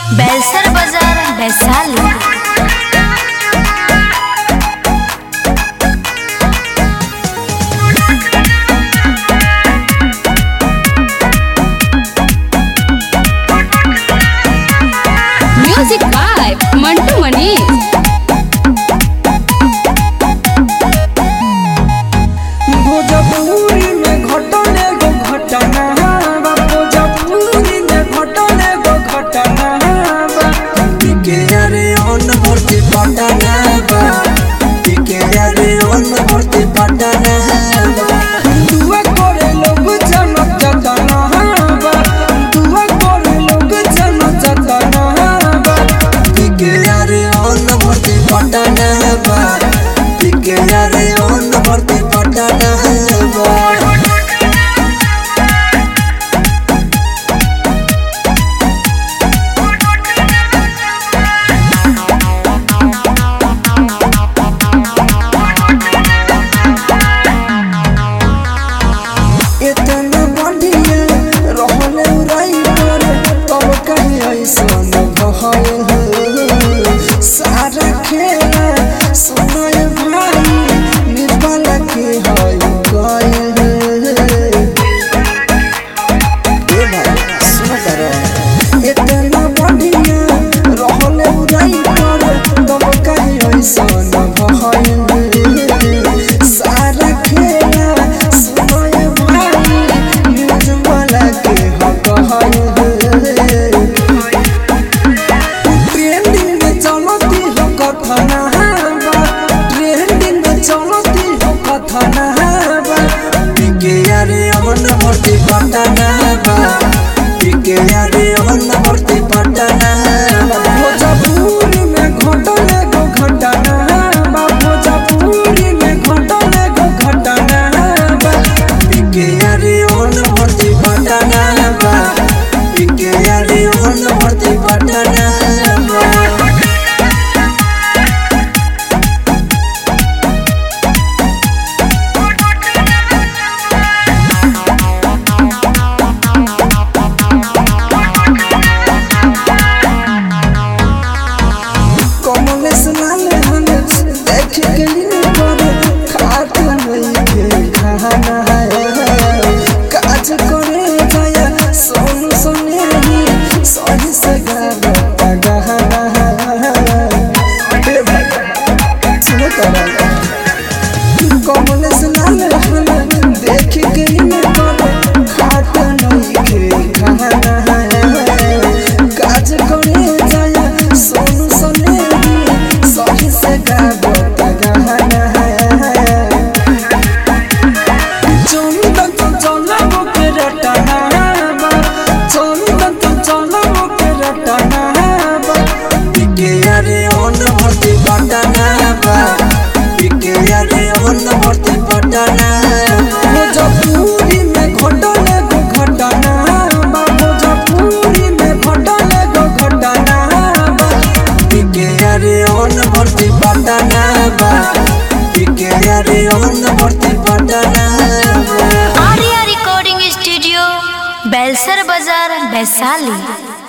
बेलसर बाजार Vaishali. Music by Mantu Manish. Bhojpuri में घटने गो घटना बा, भोजपुरी में घटने गो घटना बा। पीके रे ओन भर्ती पटना बा, पीके रे ओन भर्ती पटना बा। दुआ करे लोग जनक जतना बा, दुआ करे लोग जनक जतना बा। पीके रे ओन भर्ती पटना बा, पीके रे ओन भर्ती पटना बा। इतना बढ़िया रहले उड़ाई पर तब कहीं ऐसन भय सारा खेला सुनाय भाई निर्बल के है गए सुन कर इतना बढ़िया रहले उड़ाई पर तब कहीं ऐसन भय सारा खेला सुनाय भाई निर्बल के है ट्रेंडिंग में चलती हो कथना बा, ट्रेंडिंग में चलती हो कथना बा। पीके रे ओन भर्ती पटना बा, पीके रे ओन भर्ती पटना बा। भोजपुरी में घटने गो घटना बा, भोजपुरी में घटने गो घटना बा। पीके रे ओन भर्ती पटना बा, पीके रे ओन भर्ती पटना बा। कमलेश लाल हन देख के लिए पर खात नहीं के खाना है काज करे जाया सोन सोने ही सही से गाता गहना है सुनो तारा कमलेश लाल हन देख के लिए पर खात नहीं के खाना है काज करे जाया सोन सोने सही से गाता गहना है चंदन तो चलबो के रटना बा, चंदन तो चलबो के रटना बा। पीके रे ओन भर्ती पटना बा, पीके रे ओन भर्ती पटना बा। भोजपुरी में घटने गो घटना बा, भोजपुरी में घटने गो घटना बा। पीके रे ओन भर्ती पटना बा, पीके रे ओन भर्ती पटना बा। आर्या रिकॉर्डिंग स्टूडियो बेलसर बाजार वैशाली।